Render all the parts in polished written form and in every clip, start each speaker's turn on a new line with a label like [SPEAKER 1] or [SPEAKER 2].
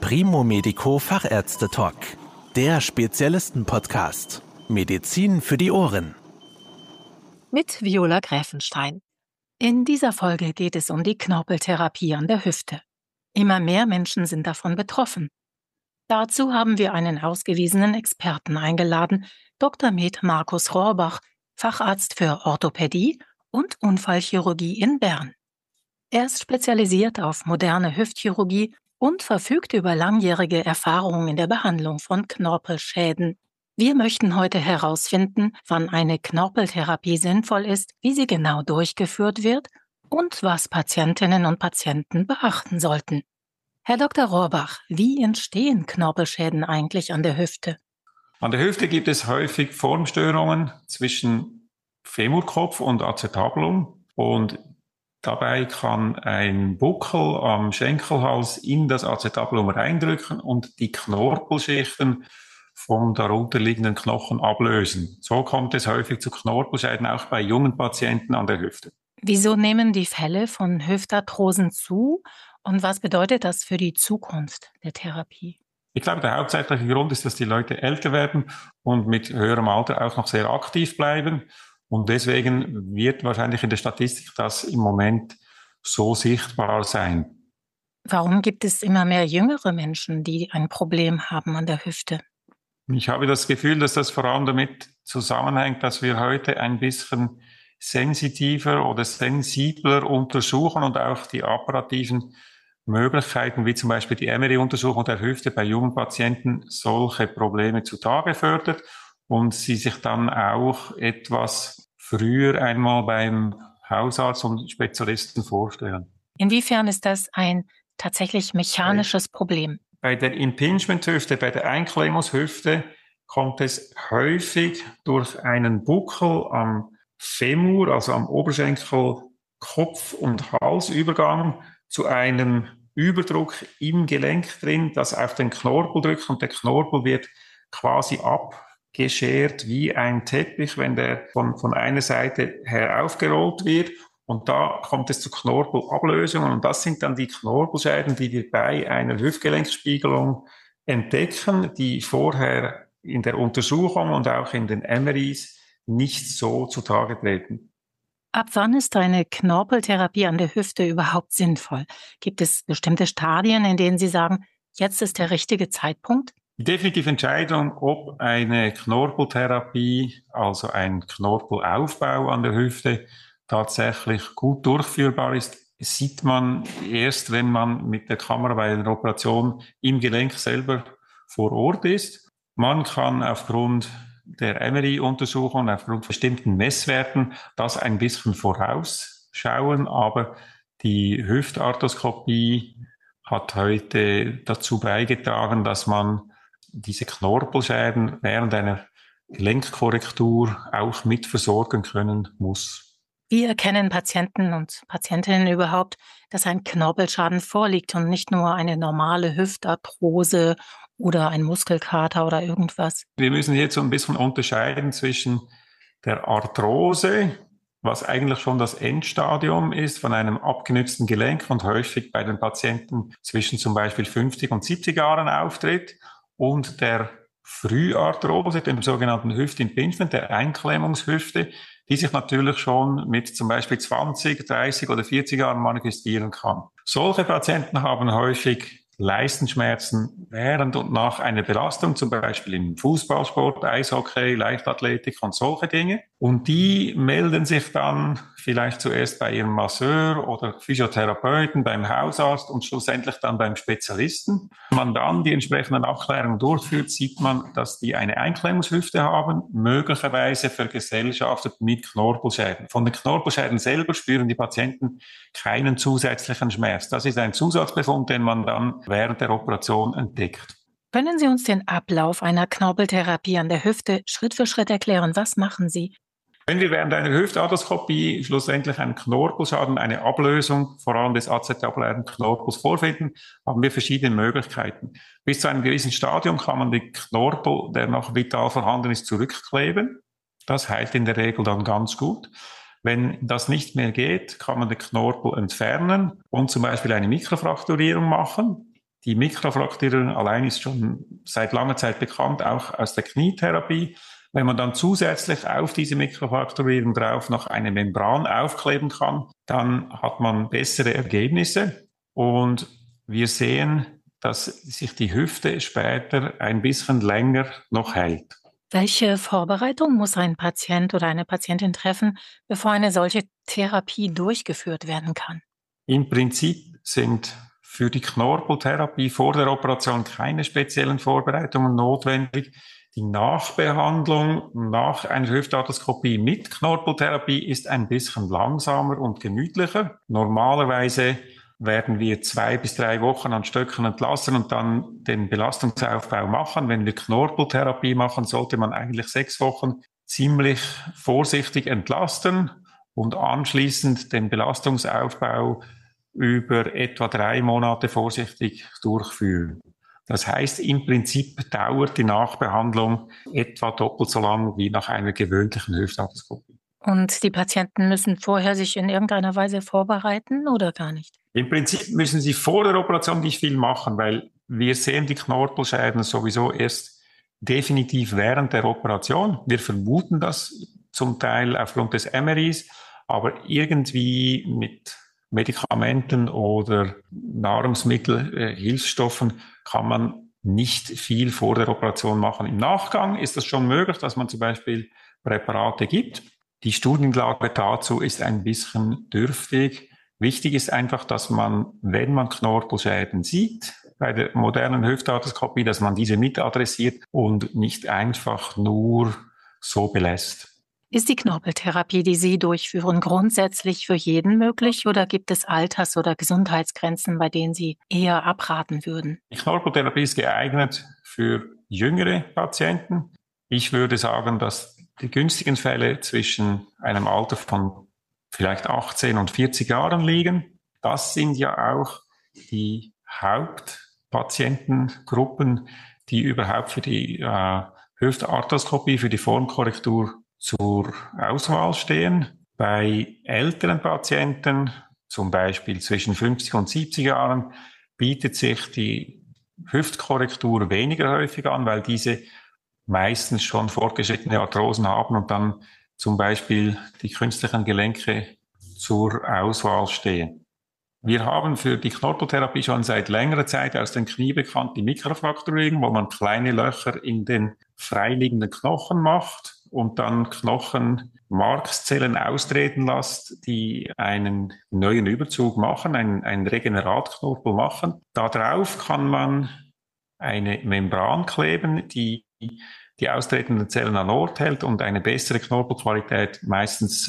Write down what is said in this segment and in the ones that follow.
[SPEAKER 1] Primo Medico Fachärzte Talk, der Spezialisten-Podcast. Medizin für die Ohren.
[SPEAKER 2] Mit Viola Gräfenstein. In dieser Folge geht es um die Knorpeltherapie an der Hüfte. Immer mehr Menschen sind davon betroffen. Dazu haben wir einen ausgewiesenen Experten eingeladen, Dr. Med. Markus Rohrbach, Facharzt für Orthopädie und Unfallchirurgie in Bern. Er ist spezialisiert auf moderne Hüftchirurgie und verfügt über langjährige Erfahrung in der Behandlung von Knorpelschäden. Wir möchten heute herausfinden, wann eine Knorpeltherapie sinnvoll ist, wie sie genau durchgeführt wird und was Patientinnen und Patienten beachten sollten. Herr Dr. Rohrbach, wie entstehen Knorpelschäden eigentlich an der Hüfte?
[SPEAKER 3] An der Hüfte gibt es häufig Formstörungen zwischen Femurkopf und Acetabulum und dabei kann ein Buckel am Schenkelhals in das Acetabulum reindrücken und die Knorpelschichten vom darunterliegenden Knochen ablösen. So kommt es häufig zu Knorpelschäden, auch bei jungen Patienten an der Hüfte.
[SPEAKER 2] Wieso nehmen die Fälle von Hüftarthrosen zu und was bedeutet das für die Zukunft der Therapie?
[SPEAKER 3] Ich glaube, der hauptsächliche Grund ist, dass die Leute älter werden und mit höherem Alter auch noch sehr aktiv bleiben. Und deswegen wird wahrscheinlich in der Statistik das im Moment so sichtbar sein.
[SPEAKER 2] Warum gibt es immer mehr jüngere Menschen, die ein Problem haben an der Hüfte?
[SPEAKER 3] Ich habe das Gefühl, dass das vor allem damit zusammenhängt, dass wir heute ein bisschen sensitiver oder sensibler untersuchen und auch die apparativen Möglichkeiten, wie zum Beispiel die MRI-Untersuchung der Hüfte bei jungen Patienten, solche Probleme zutage fördert und sie sich dann auch etwas früher einmal beim Hausarzt und Spezialisten vorstellen.
[SPEAKER 2] Inwiefern ist das ein tatsächlich mechanisches Problem?
[SPEAKER 3] Bei der Impingement-Hüfte, bei der Einklemmungshüfte kommt es häufig durch einen Buckel am Femur, also am Oberschenkel, Kopf- und Halsübergang zu einem Überdruck im Gelenk drin, das auf den Knorpel drückt und der Knorpel wird quasi abgeschert wie ein Teppich, wenn der von einer Seite her aufgerollt wird. Und da kommt es zu Knorpelablösungen und das sind dann die Knorpelschäden, die wir bei einer Hüftgelenkspiegelung entdecken, die vorher in der Untersuchung und auch in den MRIs nicht so zutage treten.
[SPEAKER 2] Ab wann ist eine Knorpeltherapie an der Hüfte überhaupt sinnvoll? Gibt es bestimmte Stadien, in denen Sie sagen, jetzt ist der richtige Zeitpunkt?
[SPEAKER 3] Die definitive Entscheidung, ob eine Knorpeltherapie, also ein Knorpelaufbau an der Hüfte, tatsächlich gut durchführbar ist, sieht man erst, wenn man mit der Kamera bei einer Operation im Gelenk selber vor Ort ist. Man kann aufgrund der MRI-Untersuchung, aufgrund bestimmten Messwerten, das ein bisschen vorausschauen, aber die Hüftarthroskopie hat heute dazu beigetragen, dass man diese Knorpelschäden während einer Gelenkkorrektur auch mit versorgen können muss.
[SPEAKER 2] Wie erkennen Patienten und Patientinnen überhaupt, dass ein Knorpelschaden vorliegt und nicht nur eine normale Hüftarthrose oder ein Muskelkater oder irgendwas?
[SPEAKER 3] Wir müssen jetzt so ein bisschen unterscheiden zwischen der Arthrose, was eigentlich schon das Endstadium ist von einem abgenützten Gelenk und häufig bei den Patienten zwischen zum Beispiel 50 und 70 Jahren auftritt, und der Früharthrose, dem sogenannten Hüftimpingement, der Einklemmungshüfte, die sich natürlich schon mit zum Beispiel 20, 30 oder 40 Jahren manifestieren kann. Solche Patienten haben häufig Leistenschmerzen während und nach einer Belastung, zum Beispiel im Fußballsport, Eishockey, Leichtathletik und solche Dinge. Und die melden sich dann vielleicht zuerst bei ihrem Masseur oder Physiotherapeuten, beim Hausarzt und schlussendlich dann beim Spezialisten. Wenn man dann die entsprechenden Abklärungen durchführt, sieht man, dass die eine Einklemmungshüfte haben, möglicherweise vergesellschaftet mit Knorpelschäden. Von den Knorpelschäden selber spüren die Patienten keinen zusätzlichen Schmerz. Das ist ein Zusatzbefund, den man dann während der Operation entdeckt.
[SPEAKER 2] Können Sie uns den Ablauf einer Knorpeltherapie an der Hüfte Schritt für Schritt erklären? Was machen Sie?
[SPEAKER 3] Wenn wir während einer Hüftarthroskopie schlussendlich einen Knorpelschaden, eine Ablösung vor allem des acetabulären Knorpels vorfinden, haben wir verschiedene Möglichkeiten. Bis zu einem gewissen Stadium kann man den Knorpel, der noch vital vorhanden ist, zurückkleben. Das heilt in der Regel dann ganz gut. Wenn das nicht mehr geht, kann man den Knorpel entfernen und zum Beispiel eine Mikrofrakturierung machen. Die Mikrofrakturierung allein ist schon seit langer Zeit bekannt, auch aus der Knietherapie. Wenn man dann zusätzlich auf diese Mikrofrakturierung drauf noch eine Membran aufkleben kann, dann hat man bessere Ergebnisse. Und wir sehen, dass sich die Hüfte später ein bisschen länger noch hält.
[SPEAKER 2] Welche Vorbereitung muss ein Patient oder eine Patientin treffen, bevor eine solche Therapie durchgeführt werden kann?
[SPEAKER 3] Im Prinzip sind für die Knorpeltherapie vor der Operation keine speziellen Vorbereitungen notwendig. Die Nachbehandlung nach einer Hüftarthroskopie mit Knorpeltherapie ist ein bisschen langsamer und gemütlicher. Normalerweise werden wir 2 bis 3 Wochen an Stöcken entlassen und dann den Belastungsaufbau machen. Wenn wir Knorpeltherapie machen, sollte man eigentlich 6 Wochen ziemlich vorsichtig entlasten und anschließend den Belastungsaufbau über etwa 3 Monate vorsichtig durchführen. Das heißt, im Prinzip dauert die Nachbehandlung etwa doppelt so lang wie nach einer gewöhnlichen Hüftarthroskopie.
[SPEAKER 2] Und die Patienten müssen vorher sich in irgendeiner Weise vorbereiten oder gar nicht?
[SPEAKER 3] Im Prinzip müssen sie vor der Operation nicht viel machen, weil wir sehen die Knorpelschäden sowieso erst definitiv während der Operation. Wir vermuten das zum Teil aufgrund des MRIs, aber irgendwie mit Medikamenten oder Nahrungsmittelhilfsstoffen kann man nicht viel vor der Operation machen. Im Nachgang ist es schon möglich, dass man zum Beispiel Präparate gibt. Die Studienlage dazu ist ein bisschen dürftig. Wichtig ist einfach, dass man, wenn man Knorpelschäden sieht, bei der modernen Hüftarthroskopie, dass man diese mit adressiert und nicht einfach nur so belässt.
[SPEAKER 2] Ist die Knorpeltherapie, die Sie durchführen, grundsätzlich für jeden möglich oder gibt es Alters- oder Gesundheitsgrenzen, bei denen Sie eher abraten würden?
[SPEAKER 3] Die Knorpeltherapie ist geeignet für jüngere Patienten. Ich würde sagen, dass die günstigen Fälle zwischen einem Alter von vielleicht 18 und 40 Jahren liegen. Das sind ja auch die Hauptpatientengruppen, die überhaupt für die Hüftarthroskopie, für die Formkorrektur zur Auswahl stehen. Bei älteren Patienten, zum Beispiel zwischen 50 und 70 Jahren, bietet sich die Hüftkorrektur weniger häufig an, weil diese meistens schon fortgeschrittene Arthrosen haben und dann zum Beispiel die künstlichen Gelenke zur Auswahl stehen. Wir haben für die Knorpeltherapie schon seit längerer Zeit aus dem Knie bekannt die Mikrofrakturierung, wo man kleine Löcher in den freiliegenden Knochen macht und dann Knochenmarkszellen austreten lässt, die einen neuen Überzug machen, einen Regeneratknorpel machen. Darauf kann man eine Membran kleben, die die austretenden Zellen an Ort hält und eine bessere Knorpelqualität meistens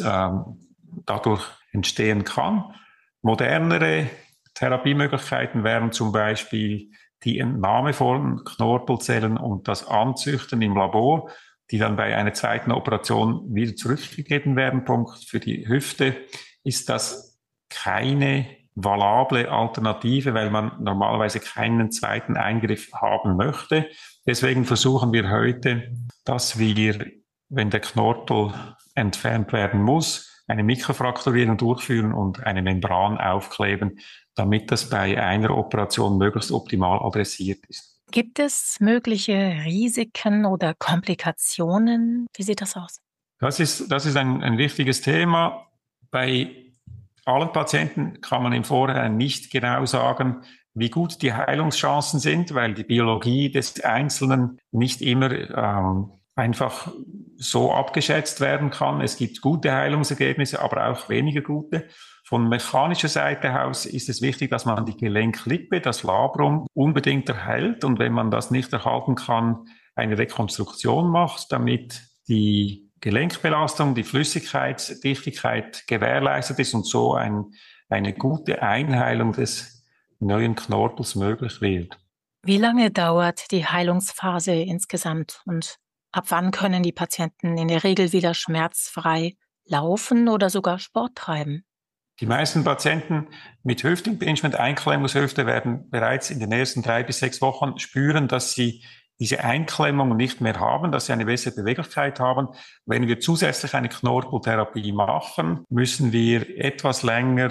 [SPEAKER 3] dadurch entstehen kann. Modernere Therapiemöglichkeiten wären zum Beispiel die Entnahme von Knorpelzellen und das Anzüchten im Labor, die dann bei einer zweiten Operation wieder zurückgegeben werden. Punkt. Für die Hüfte ist das keine valable Alternative, weil man normalerweise keinen zweiten Eingriff haben möchte. Deswegen versuchen wir heute, dass wir, wenn der Knorpel entfernt werden muss, eine Mikrofrakturierung durchführen und eine Membran aufkleben, damit das bei einer Operation möglichst optimal adressiert ist.
[SPEAKER 2] Gibt es mögliche Risiken oder Komplikationen? Wie sieht das aus?
[SPEAKER 3] Das ist ein wichtiges Thema. Bei allen Patienten kann man im Vorhinein nicht genau sagen, wie gut die Heilungschancen sind, weil die Biologie des Einzelnen nicht immer einfach so abgeschätzt werden kann. Es gibt gute Heilungsergebnisse, aber auch weniger gute. Von mechanischer Seite aus ist es wichtig, dass man die Gelenklippe, das Labrum, unbedingt erhält und wenn man das nicht erhalten kann, eine Rekonstruktion macht, damit die Gelenkbelastung, die Flüssigkeitsdichtigkeit gewährleistet ist und so eine gute Einheilung des neuen Knorpels möglich wird.
[SPEAKER 2] Wie lange dauert die Heilungsphase insgesamt und ab wann können die Patienten in der Regel wieder schmerzfrei laufen oder sogar Sport treiben?
[SPEAKER 3] Die meisten Patienten mit Hüftimpingement, Einklemmungshüfte, werden bereits in den ersten 3 bis 6 Wochen spüren, dass sie diese Einklemmung nicht mehr haben, dass sie eine bessere Beweglichkeit haben. Wenn wir zusätzlich eine Knorpeltherapie machen, müssen wir etwas länger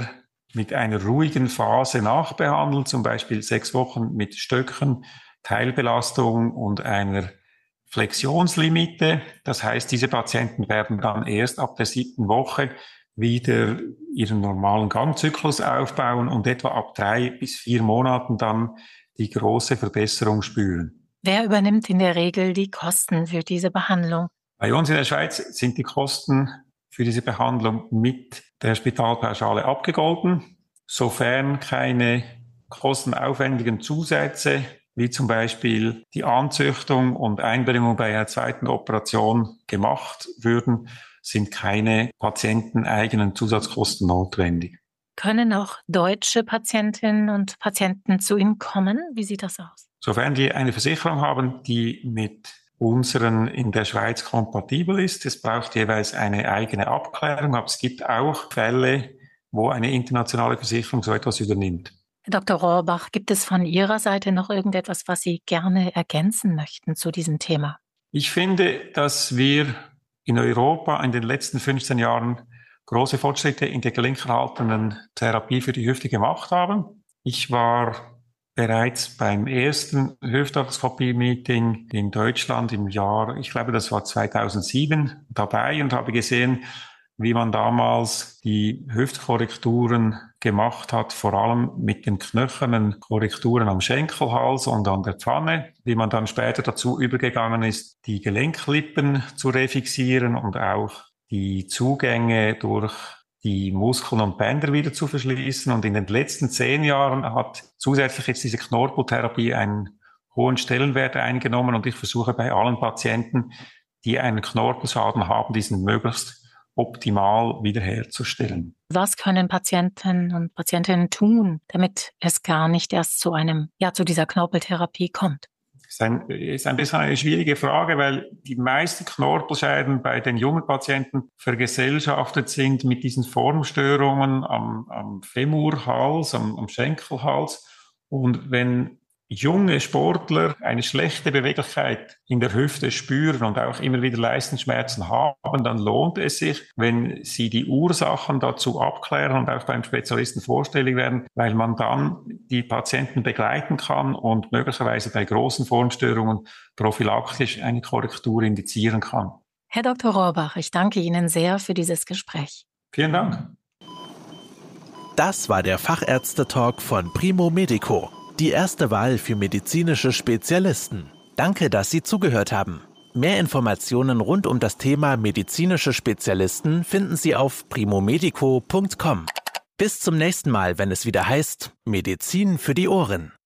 [SPEAKER 3] mit einer ruhigen Phase nachbehandeln, zum Beispiel 6 Wochen mit Stöcken, Teilbelastung und einer Flexionslimite. Das heißt, diese Patienten werden dann erst ab der 7. Woche wieder ihren normalen Gangzyklus aufbauen und etwa ab 3 bis 4 Monaten dann die große Verbesserung spüren.
[SPEAKER 2] Wer übernimmt in der Regel die Kosten für diese Behandlung?
[SPEAKER 3] Bei uns in der Schweiz sind die Kosten für diese Behandlung mit der Spitalpauschale abgegolten, sofern keine kostenaufwendigen Zusätze wie zum Beispiel die Anzüchtung und Einbringung bei einer zweiten Operation gemacht würden, sind keine patienteneigenen Zusatzkosten notwendig.
[SPEAKER 2] Können auch deutsche Patientinnen und Patienten zu Ihnen kommen? Wie sieht das aus?
[SPEAKER 3] Sofern die eine Versicherung haben, die mit unseren in der Schweiz kompatibel ist, es braucht jeweils eine eigene Abklärung, aber es gibt auch Fälle, wo eine internationale Versicherung so etwas übernimmt.
[SPEAKER 2] Herr Dr. Rohrbach, gibt es von Ihrer Seite noch irgendetwas, was Sie gerne ergänzen möchten zu diesem Thema?
[SPEAKER 3] Ich finde, dass wir in Europa in den letzten 15 Jahren große Fortschritte in der gelenkerhaltenden Therapie für die Hüfte gemacht haben. Ich war bereits beim ersten Hüftarthroskopie-Meeting in Deutschland im Jahr, ich glaube, das war 2007, dabei und habe gesehen, wie man damals die Hüftkorrekturen gemacht hat, vor allem mit den knöchernen Korrekturen am Schenkelhals und an der Pfanne, wie man dann später dazu übergegangen ist, die Gelenklippen zu refixieren und auch die Zugänge durch die Muskeln und Bänder wieder zu verschließen. Und in den letzten 10 Jahren hat zusätzlich jetzt diese Knorpeltherapie einen hohen Stellenwert eingenommen und ich versuche bei allen Patienten, die einen Knorpelschaden haben, diesen möglichst optimal wiederherzustellen.
[SPEAKER 2] Was können Patienten und Patientinnen tun, damit es gar nicht erst zu dieser Knorpeltherapie kommt?
[SPEAKER 3] Ist ein bisschen eine schwierige Frage, weil die meisten Knorpelschäden bei den jungen Patienten vergesellschaftet sind mit diesen Formstörungen am Femurhals, am Schenkelhals. Und wenn junge Sportler eine schlechte Beweglichkeit in der Hüfte spüren und auch immer wieder Leistenschmerzen haben, dann lohnt es sich, wenn sie die Ursachen dazu abklären und auch beim Spezialisten vorstellig werden, weil man dann die Patienten begleiten kann und möglicherweise bei großen Formstörungen prophylaktisch eine Korrektur indizieren kann.
[SPEAKER 2] Herr Dr. Rohrbach, ich danke Ihnen sehr für dieses Gespräch.
[SPEAKER 3] Vielen Dank.
[SPEAKER 1] Das war der Fachärzte-Talk von Primo Medico. Die erste Wahl für medizinische Spezialisten. Danke, dass Sie zugehört haben. Mehr Informationen rund um das Thema medizinische Spezialisten finden Sie auf primomedico.com. Bis zum nächsten Mal, wenn es wieder heißt Medizin für die Ohren.